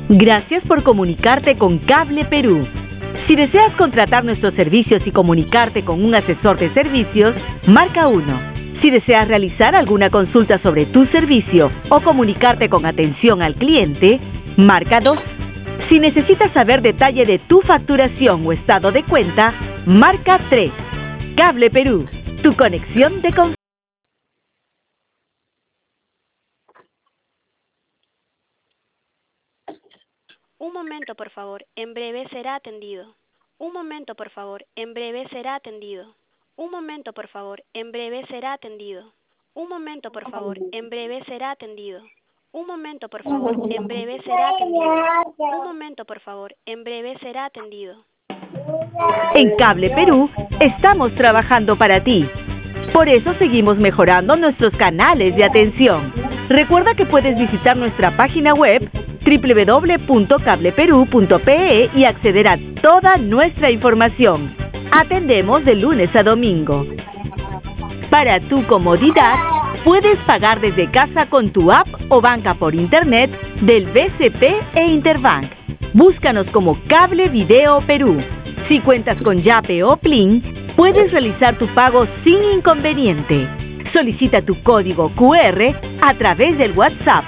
Gracias por comunicarte con Cable Perú. Si deseas contratar nuestros servicios y comunicarte con un asesor de servicios, marca 1. Si deseas realizar alguna consulta sobre tu servicio o comunicarte con atención al cliente, marca 2. Si necesitas saber detalle de tu facturación o estado de cuenta, marca 3. Cable Perú, tu conexión de confianza. Un momento, por favor. En breve será atendido. Un momento, por favor. En breve será atendido. Un momento, por favor. En breve será atendido. Un momento, por favor. En breve será atendido. Un momento, por favor. En breve será atendido. Un momento, por favor. En breve será atendido. En Cable Perú estamos trabajando para ti. Por eso seguimos mejorando nuestros canales de atención. Recuerda que puedes visitar nuestra página web www.cableperú.pe y acceder a toda nuestra información. Atendemos de lunes a domingo. Para tu comodidad, puedes pagar desde casa con tu app o banca por internet del BCP e Interbank. Búscanos como Cable Video Perú. Si cuentas con Yape o Plin, puedes realizar tu pago sin inconveniente. Solicita tu código QR a través del WhatsApp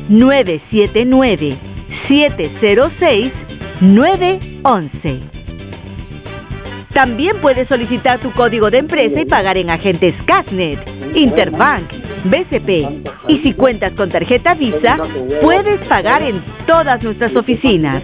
979-706-911. También puedes solicitar tu código de empresa y pagar en agentes Casnet, Interbank, BCP. Y si cuentas con tarjeta Visa, puedes pagar en todas nuestras oficinas.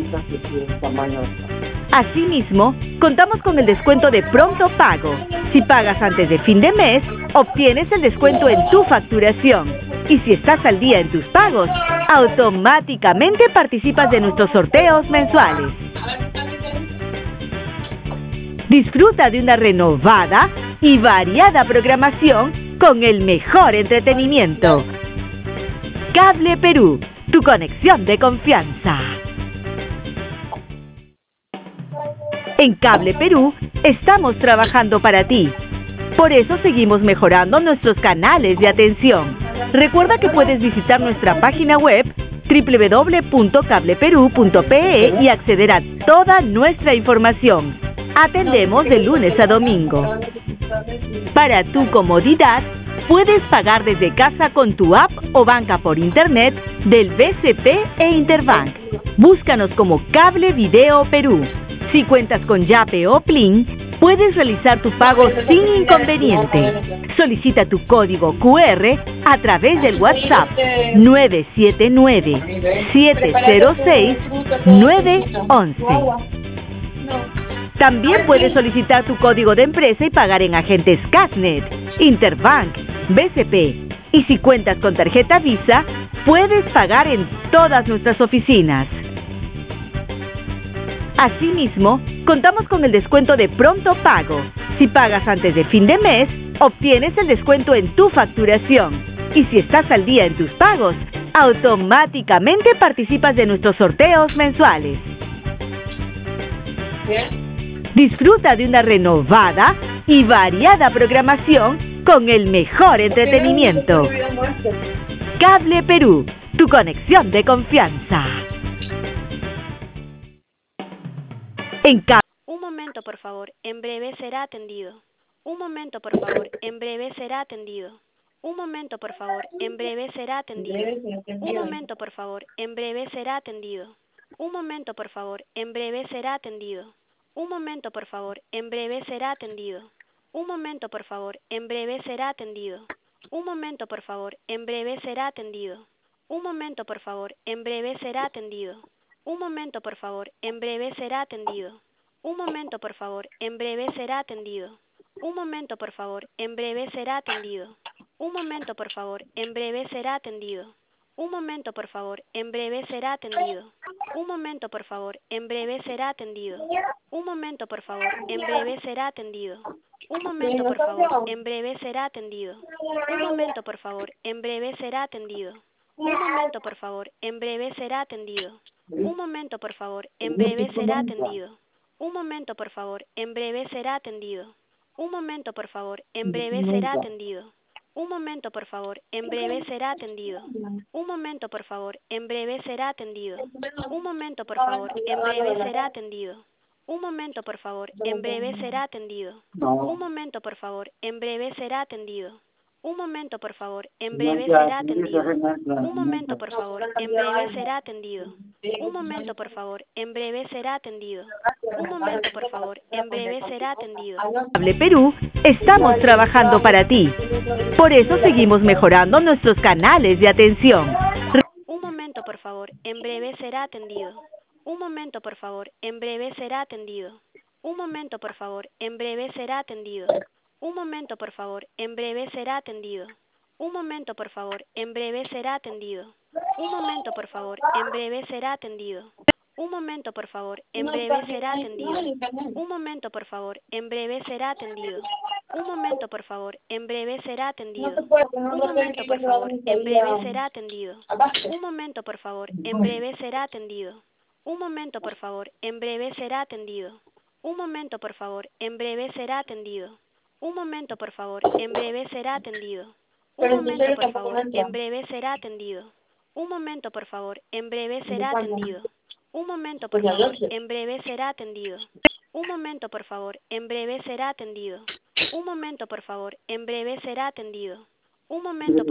Asimismo, contamos con el descuento de pronto pago. Si pagas antes de fin de mes, obtienes el descuento en tu facturación. Y si estás al día en tus pagos, automáticamente participas de nuestros sorteos mensuales. Disfruta de una renovada y variada programación con el mejor entretenimiento. Cable Perú, tu conexión de confianza. En Cable Perú estamos trabajando para ti. Por eso seguimos mejorando nuestros canales de atención. Recuerda que puedes visitar nuestra página web www.cableperú.pe y acceder a toda nuestra información. Atendemos de lunes a domingo. Para tu comodidad, puedes pagar desde casa con tu app o banca por internet del BCP e Interbank. Búscanos como Cable Video Perú. Si cuentas con Yape o Plin, puedes realizar tu pago sin inconveniente. Solicita tu código QR a través del WhatsApp 979-706-911. También puedes solicitar tu código de empresa y pagar en agentes Casnet, Interbank, BCP. Y si cuentas con tarjeta Visa, puedes pagar en todas nuestras oficinas. Asimismo, contamos con el descuento de pronto pago. Si pagas antes de fin de mes, obtienes el descuento en tu facturación. Y si estás al día en tus pagos, automáticamente participas de nuestros sorteos mensuales. Disfruta de una renovada y variada programación con el mejor entretenimiento. Cable Perú, tu conexión de confianza. Un momento, por favor. En breve será atendido. Un momento, por favor. En breve será atendido. Un momento, por favor. En breve será atendido. Un momento, por favor. En breve será atendido. Un momento, por favor. En breve será atendido. Un momento, por favor. En breve será atendido. Un momento, por favor. En breve será atendido. Un momento, por favor. En breve será atendido. Un momento, por favor. En breve será atendido. Un momento, por favor. En breve será atendido. Un momento, por favor. En breve será atendido. Un momento, por favor. En breve será atendido. Un momento, por favor. En breve será atendido. Un momento, por favor. En breve será atendido. Un momento, por favor. En breve será atendido. Un momento, por favor. En breve será atendido. Un momento, por favor. En breve será atendido. Un momento, por favor. En breve será atendido. Un momento, por favor. En breve será atendido. Un momento, por favor. En breve será atendido. Un momento, por favor. En breve será atendido. Un momento, por favor. En breve será atendido. Un momento, por favor, en breve será atendido. Un momento, por favor, en breve será atendido. Un momento, por favor, en breve será atendido. Un momento, por favor, en breve será atendido. Un momento, por favor, en breve será atendido. Un momento, por favor, en breve será atendido. Un momento, por favor, en breve será atendido. Un momento, por favor, en breve será atendido. Un momento, por favor, en breve será atendido. Hable Perú, estamos trabajando para ti. Por eso seguimos mejorando nuestros canales de atención. Un momento, por favor, en breve será atendido. Un momento, por favor, en breve será atendido. Un momento, por favor, en breve será atendido. Un momento, por favor, en breve será atendido. Un momento, por favor, en breve será atendido. Un momento, por favor, en breve será atendido. Un momento, por favor, en breve será atendido. Un momento, por favor, en breve será atendido. Un momento, por favor, en breve será atendido. Un momento, por favor, en breve será atendido. Un momento, por favor, en breve será atendido. Un momento, por favor, en breve será atendido. Un momento, por favor, en breve será atendido. Un momento, por favor, en breve será atendido. Un momento, por favor, en breve será atendido. Un momento, por favor, en breve será atendido. Un momento, por favor, en breve será atendido. Un momento, por favor, en breve será atendido. Un momento, por favor, en breve será atendido. Un momento,